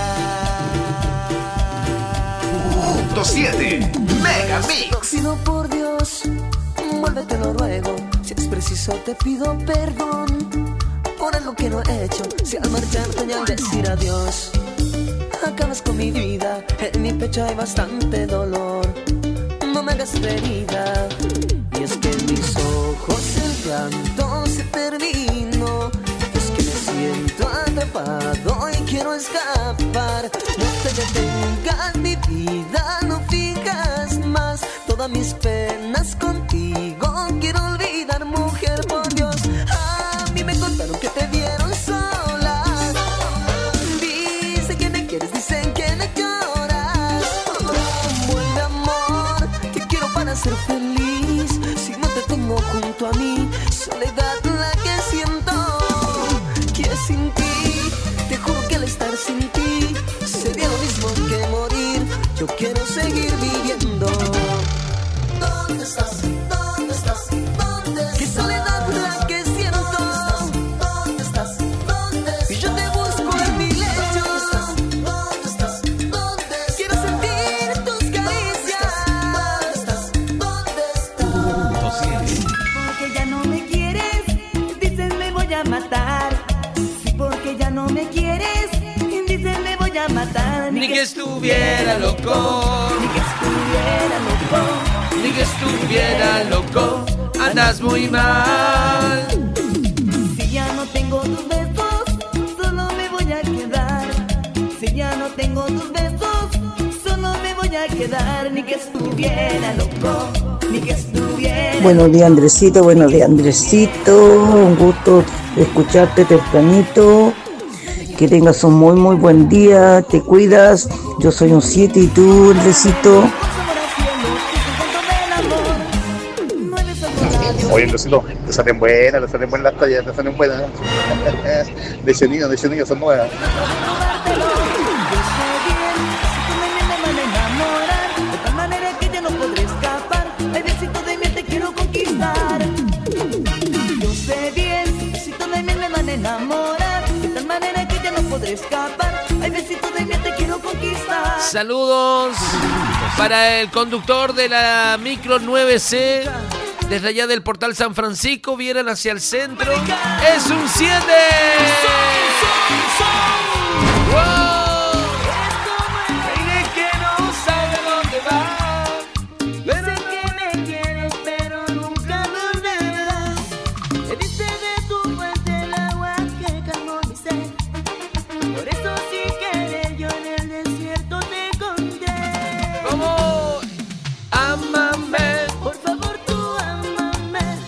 Punto siete Megamix. Lo pido por Dios, vuélvete lo ruego. Si es preciso te pido perdón por algo que no he hecho. Si al marcharte y al decir adiós acabas con mi vida, en mi pecho hay bastante dolor. No me hagas herida. Y es que en mis ojos el llanto se terminó. Es que me siento atrapado y quiero escapar. No te detengas mi vida, no fijas más todas mis penas contigo. Quiero olvidar, mujer, por Dios. A mí me contaron que te vieron sola. Dicen que me quieres, dicen que me lloras. Vuelve, amor, que quiero para ser feliz. Si no te tengo junto a mí, soledad la que siento. Que sin ti, te juro que al estar sin ti sería lo mismo que morir. Yo quiero seguir viviendo. ¿Dónde estás? ¿Dónde estás? ¿Dónde estás? Qué soledad la que siento. ¿Dónde estás? ¿Dónde estás? Y yo te busco en mi lecho. ¿Dónde estás? ¿Dónde estás? Quiero sentir tus caricias. ¿Dónde estás? ¿Dónde estás? Porque ya no me quieres, dices me voy a matar. Sí, porque ya no me quieres, dices me voy a matar. Ni que estuviera loco, ni que estuviera loco, ni que estuviera loco, andas muy mal. Si ya no tengo tus besos, solo me voy a quedar. Si ya no tengo tus besos, solo me voy a quedar. Ni que estuviera loco, ni que estuviera. Buenos días, Andresito, buenos días, Andresito. Un gusto escucharte tempranito. Que tengas un muy muy buen día, te cuidas. Yo soy un siete y tú, Andresito. Oye, Andresito, te salen buenas, te salen buenas las tallas, te salen buenas. De ese niño, de ese niño son nuevas. De tal manera que ya no podré escapar. Hay besitos de miel, te quiero conquistar. Yo sé bien, besitos de miel me van a enamorar. De tal manera que ya no podré escapar. Hay besitos de miel, te quiero conquistar. Saludos para el conductor de la micro nueve C. Desde allá del portal San Francisco, vieran hacia el centro. ¡Es un siete! ¡Wow!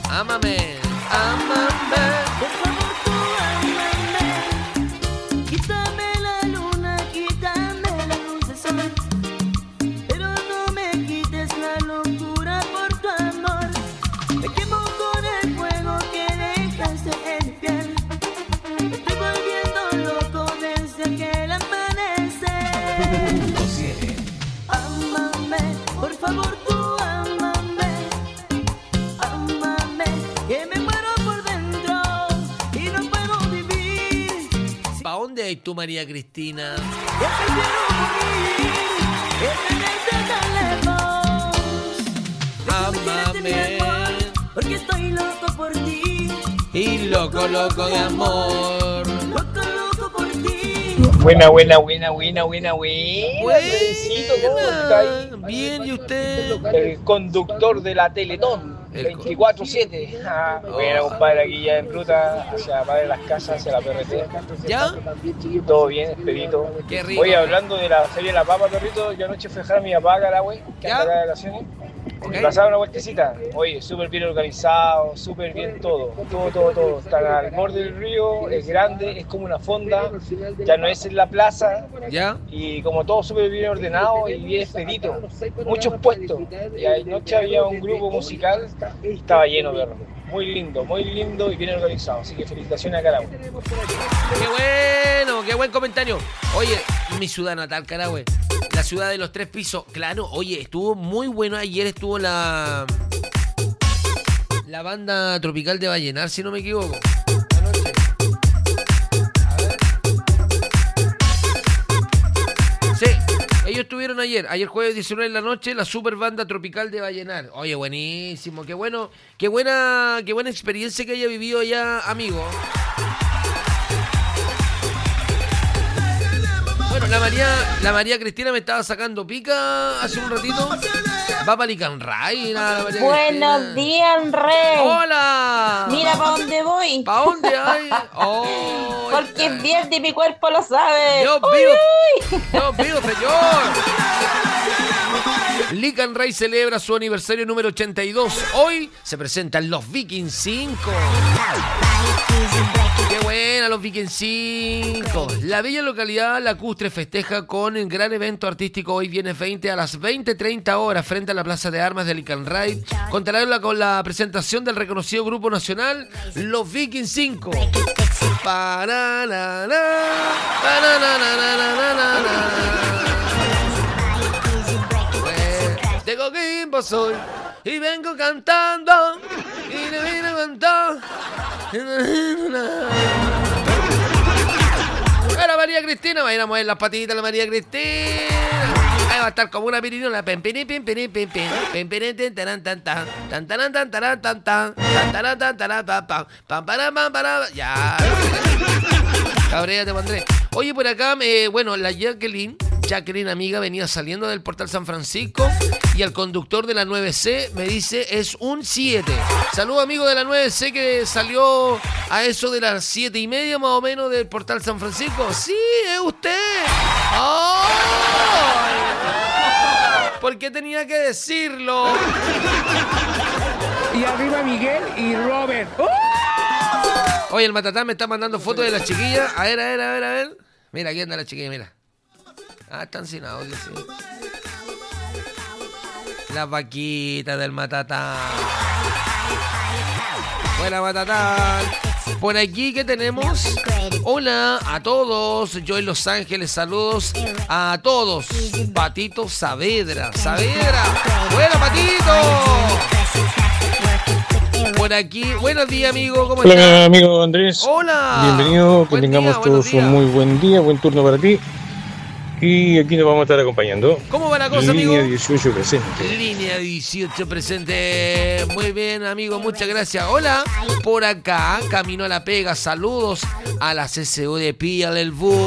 Por favor tú ámame. Ay, tú, María Cristina. Amame. Porque estoy loco por ti. Y loco, loco de amor. Loco, loco por ti. Buena, buena, buena, buena, buena, buena. Buena. ¿Cómo está ahí? Bien, ¿y usted? El conductor de la Teletón. veinticuatro siete. Ah, bueno, compadre, aquí ya en ruta hacia la de las casas, hacia la P R T. ¿Ya? Todo bien, expedito. Qué rico. Oye, hablando de la Feria de la Papa, perrito, yo anoche fui a dejar a mi papá acá, güey, que anda acá de vacaciones. Okay. Pasaba una vueltecita. Oye, súper bien organizado, súper bien todo. Todo, todo, todo. Está al borde del río, es grande, es como una fonda. Ya no es en la plaza. ¿Ya? Y como todo súper bien ordenado y bien expedito. Muchos puestos. Y anoche había un grupo musical y estaba lleno, perro. Muy lindo, muy lindo y bien organizado. Así que felicitaciones a Carahue. ¡Qué bueno! ¡Qué buen comentario! Oye, mi ciudad natal, Carahue. La ciudad de los tres pisos. Claro, oye, estuvo muy bueno. Ayer estuvo la... La banda tropical de Vallenar, si no me equivoco. Anoche. A ver. Sí, ellos estuvieron ayer. Ayer jueves diecinueve de la noche, la super banda tropical de Vallenar. Oye, buenísimo. Qué bueno. Qué buena, qué buena experiencia que haya vivido ya, amigo. Bueno, la María, la María Cristina me estaba sacando pica hace un ratito. Va para Licanray, la María Buenos Cristina. días, Rey. ¡Hola! Mira para dónde voy. ¿Para dónde hay? Oh, porque es viernes y mi cuerpo lo sabe. Dios mío, Dios mío, señor. Licanray celebra su aniversario número ochenta y dos. Hoy se presentan los Vikings cinco. ¡Qué buena, los Vikings cinco! La bella localidad lacustre festeja con un gran evento artístico hoy viernes veinte a las veinte treinta horas frente a la Plaza de Armas de Licanray. Contará con la presentación del reconocido grupo nacional Los Vikings cinco. De Coquimbo soy y vengo cantando y le vine a cantar. Era María Cristina, va a ir a mover las patitas la María Cristina. Ahí va a estar como una pirinola. Ya. Cabrea te pondré. Oye, por acá, eh, bueno, la Jacqueline, Jacqueline amiga, venía saliendo del Portal San Francisco y el conductor de la nueve C me dice es un siete. Saludo amigo de la nueve C que salió a eso de las siete y media más o menos del Portal San Francisco. Sí, es usted. ¡Oh! ¿Por qué tenía que decirlo? Y arriba Miguel y Robert. ¡Oh! Oye, el Matatán me está mandando fotos de las chiquillas. A ver, a ver, a ver, a ver. Mira, aquí anda la chiquilla, mira. Ah, están sin audio, sí. Las vaquitas del Matatán. Buena, Matatán. Por aquí, ¿qué tenemos? Hola a todos. Yo en Los Ángeles, saludos a todos. Patito Saavedra. Saavedra. Buena, Patito. Por aquí, buenos días, amigo. ¿Cómo estás? Hola, amigo Andrés. Hola. Bienvenido. Que Buen tengamos día, todos un muy buen día, buen turno para ti. Y aquí nos vamos a estar acompañando. ¿Cómo va la cosa, Línea amigo? dieciocho presente. Línea dieciocho presente. Muy bien, amigo, muchas gracias. Hola, por acá, camino a la pega. Saludos a la C C U de Píale el Bus.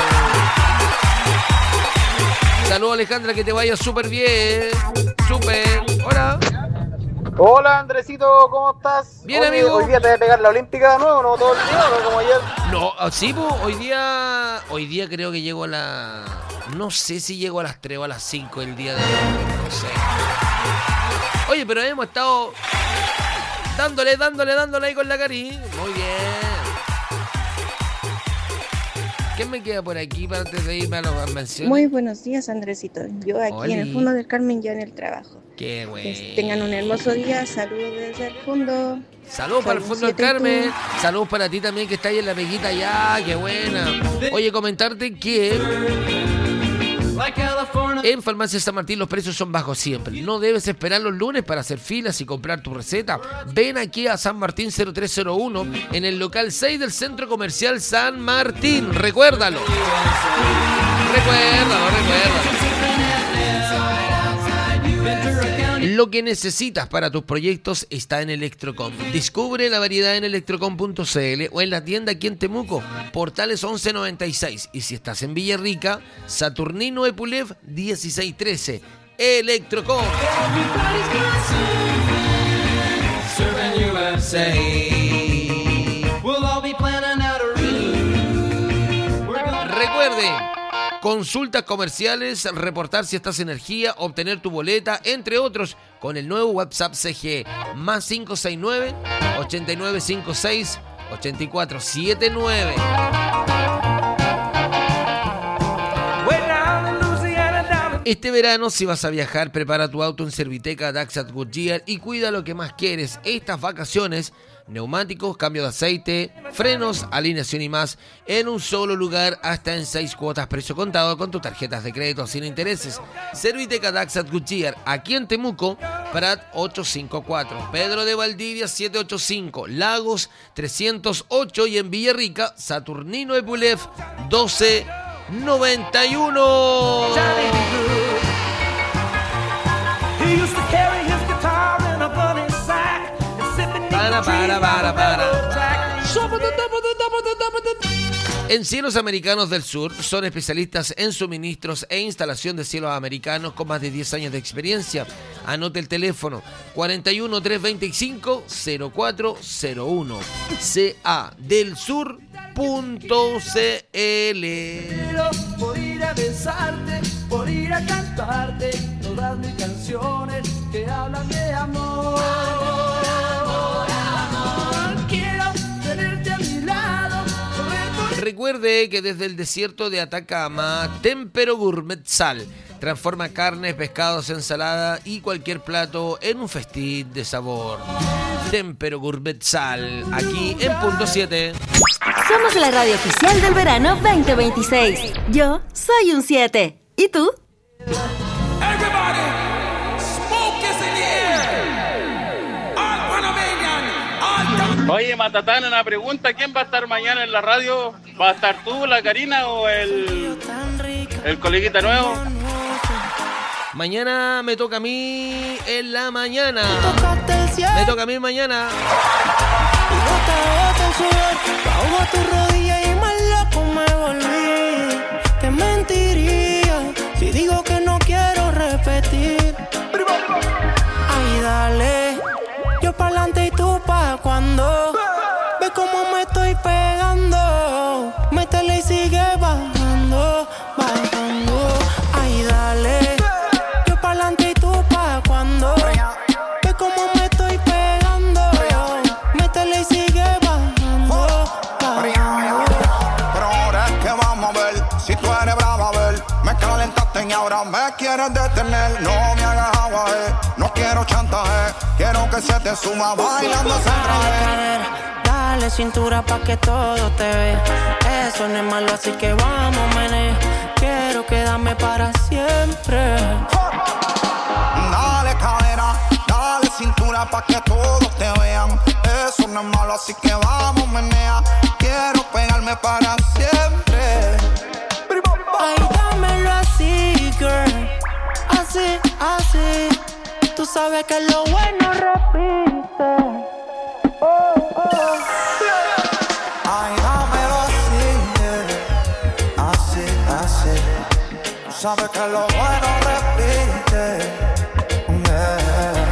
Saludos, Alejandra, que te vaya súper bien. Súper. Hola. Hola, Andresito, ¿cómo estás? Bien, Oye, amigo. ¿Hoy día te vas a pegar la olímpica de nuevo, no todo el día, no como ayer? No, sí, pues, hoy día, hoy día creo que llego a la... No sé si llego a las tres o a las cinco el día de hoy, no sé. Oye, pero hemos estado dándole, dándole, dándole ahí con la cari. Muy bien. ¿Qué me queda por aquí para antes de irme a las menciones? Muy buenos días, Andresito. Yo aquí Oli. en el fondo del Carmen, ya en el trabajo. Qué bueno. Que tengan un hermoso día. Saludos desde el fondo. Saludos para el fondo del Carmen. Saludos para ti también que está ahí en la peguita ya. Qué buena. Oye, comentarte que En Farmacia San Martín los precios son bajos siempre. No debes esperar los lunes para hacer filas y comprar tu receta. Ven aquí a San Martín cero tres cero uno en el local seis del Centro Comercial San Martín. Recuérdalo. Recuérdalo, recuérdalo. Lo que necesitas para tus proyectos está en Electrocom. Descubre la variedad en electrocom punto c l o en la tienda aquí en Temuco, Portales once noventa y seis. Y si estás en Villarrica, Saturnino Epulev dieciséis trece. Electrocom. Recuerde, consultas comerciales, reportar si estás en energía, obtener tu boleta, entre otros, con el nuevo WhatsApp C G más cinco seis nueve, ocho nueve cinco seis, ocho cuatro siete nueve. Este verano, si vas a viajar, prepara tu auto en Serviteca Daihatsu Goodyear y cuida lo que más quieres. Estas vacaciones, neumáticos, cambio de aceite, frenos, alineación y más en un solo lugar, hasta en seis cuotas precio contado con tus tarjetas de crédito sin intereses. Serviteca Daihatsu Goodyear, aquí en Temuco, Prat ochocientos cincuenta y cuatro, Pedro de Valdivia setecientos ochenta y cinco, Lagos trescientos ocho y en Villarrica, Saturnino Epulev doce noventa y uno. Para, para, para, para. En Cielos Americanos del Sur son especialistas en suministros e instalación de cielos americanos con más de diez años de experiencia. Anote el teléfono cuarenta y uno, trescientos veinticinco, cero cuatro cero uno. C A del Sur punto C L. Por ir a besarte, por ir a cantarte todas mis canciones que hablan de amor. Amor, amor, amor. Quiero tenerte a mi lado. Recuerde que desde el desierto de Atacama, Tempero Gourmet Sal transforma carnes, pescados, ensalada y cualquier plato en un festín de sabor. Tempero Gourmet Sal, aquí en Punto siete. Somos la radio oficial del verano veinte veintiséis. Yo soy un siete. ¿Y tú? Oye, Matatán, una pregunta. ¿Quién va a estar mañana en la radio? ¿Va a estar tú, la Karina o el, el coleguita nuevo? Mañana me toca a mí en la mañana. Me toca a mí mañana. Ahogo tu rodilla y más loco me volví. Te mentiría si digo que no quiero repetir. Ay, dale, yo pa'lante y tú pa' cuando. Ve cómo me estoy pegando. Métele y sigue bajando, bajando. Ay, dale, yo pa'lante y tú pa' cuando. Ve cómo me estoy pegando. Métele y sigue bajando, bajando. Pero ahora es que vamos a ver si tú eres brava, a ver. Me calentaste y ahora me quieres detener. No me hagas agua, eh. No quiero chantaje. Quiero que se te suma bailando ese traje. Dale cintura pa' que todo te vea. Eso no es malo, así que vamos, menea. Quiero quedarme para siempre. Dale cadera, dale cintura pa' que todos te vean. Eso no es malo, así que vamos, menea. Quiero pegarme para siempre. Ay, dámelo así, girl. Así, así. Tú sabes que lo bueno repite. Oh, oh. Ay, dámelo así, yeah. Así, así. Tú sabes que lo bueno repite. Yeah.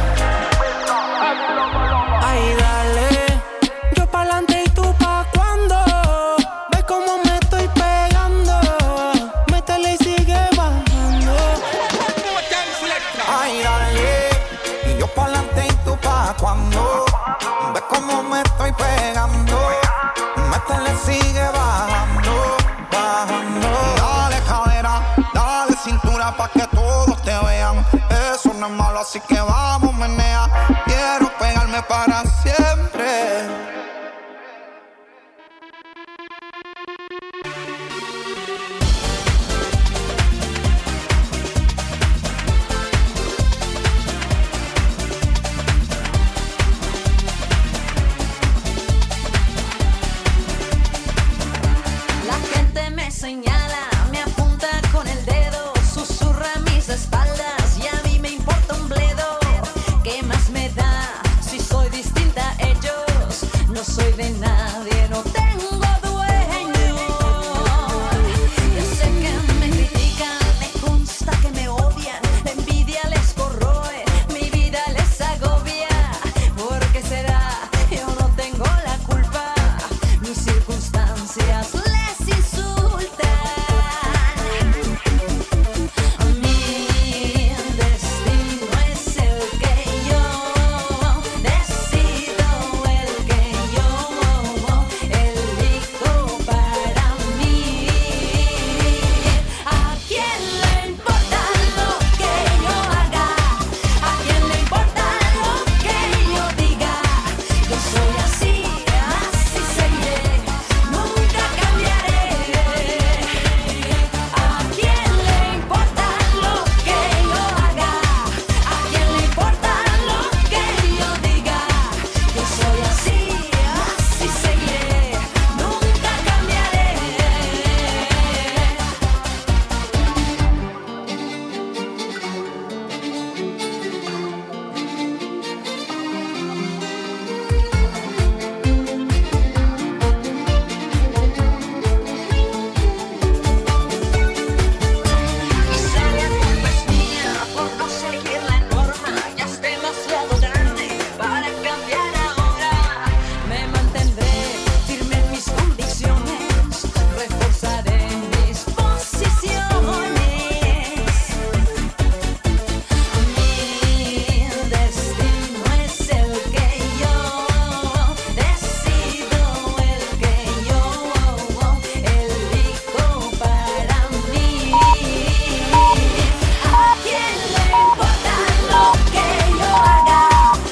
Ay, dale, yo pa'lante y tú pa' cuando. Ve cómo me estoy pegando. Métele y sigue bajando. Ay, dale, y yo pa'lante y tú pa' cuando. Ve cómo me estoy pegando. Métele, sigue bajando, bajando. Dale cadera, dale cintura pa' que todos te vean. Eso no es malo, así que va.